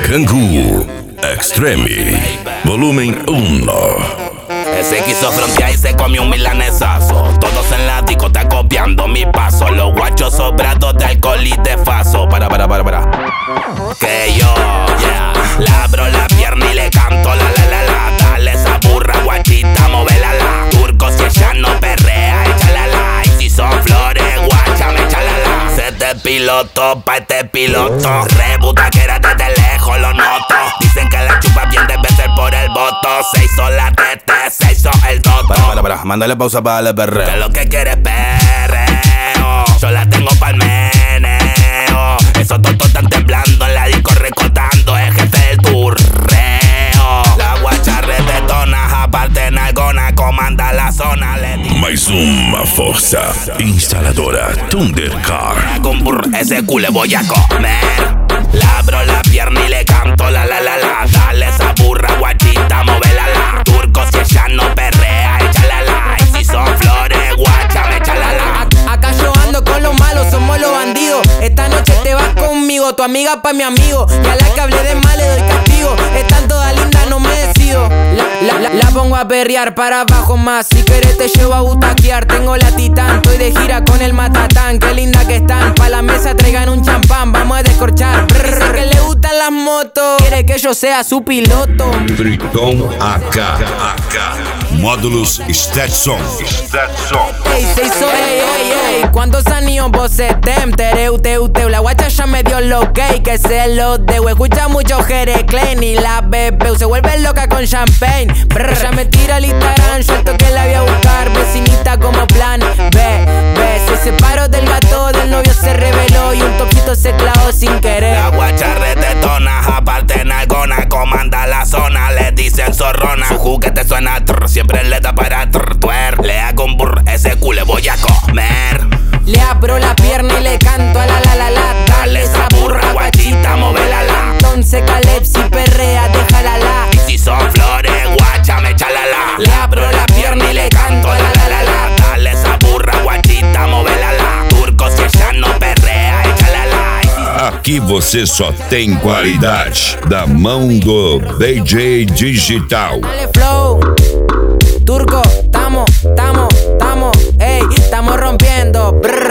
Kangoo Extreme Volumen 1. Ese quiso frontear y se comió un milanesazo. Todos en la discoteca copiando mi paso. Los guachos sobrados de alcohol y de faso. Para. Que yo, yeah, le abro la pierna y le canto la. Dale esa burra guachita, móvela la. Turco si ella no perrea, échala la. Y si son flores, guacha, me échala la. Se te piloto pa' este piloto. Rebuta que era desde lejos, lo noto. Dicen que la chupa bien debe ser por el voto. Se hizo la tete, se hizo el toto. Para, mándale pausa para darle perreo. Que lo que quieres perreo. Yo la tengo pa'l meneo. Esos totos están temblando en la disco recotando. El jefe del turreo. La guacha redetona, aparte en algona, comanda la zona. Mais uma força instaladora Thundercar. Con burr, ese culo voy a comer. Le abro la pierna y le canto la. Dale esa burra guachita, móvela la. Turco si ella no perrea, échala la. Y si son flores, guacha, me échala la. Acá yo ando con los malos, somos los bandidos. Esta noche te vas conmigo, tu amiga pa' mi amigo. Y a la que hablé de mal le doy castigo. Están todas lindas, no me decido. La pongo a perrear para abajo más. Si querés te llevo a butaquear. Tengo la Titán, estoy de gira con el Matatán. Qué linda que están, pa' la mesa traigan un champán. Vamos a descorchar. Dice que le gustan las motos, quiere que yo sea su piloto. Triton AK. Módulos Stetson. Ey, se hizo, ey. ¿Cuántos años vos tem? Tereu. La guacha ya me dio lo que se lo debo. Escucha mucho Jere Klein y la bebé se vuelve loca con champagne. Ella me tira al Instagram, yo el toque la voy a buscar. Vecinita como plan B. Se separó del gato, del novio se reveló y un topito se clavó sin querer. La guacha redetona, aparte en algona, comanda la zona, le dicen zorrona. Su juguete suena trrr, siempre le da para tuer. Le hago un burr, ese culo voy a comer. Le abro la pierna y le canto a la. Dale esa burra guachita, móvela la. Entonces Caleb si perrea, déjala la. Y si son flores, guacha, me échala la. Le abro la pierna y le canto a la. Dale esa burra guachita, móvela la. Turco si ella no perrea, échala la. Aqui você só tem qualidade da mão do DJ Digital. Dale flow, Turco, tamo, ey, estamos rompiendo. Brr.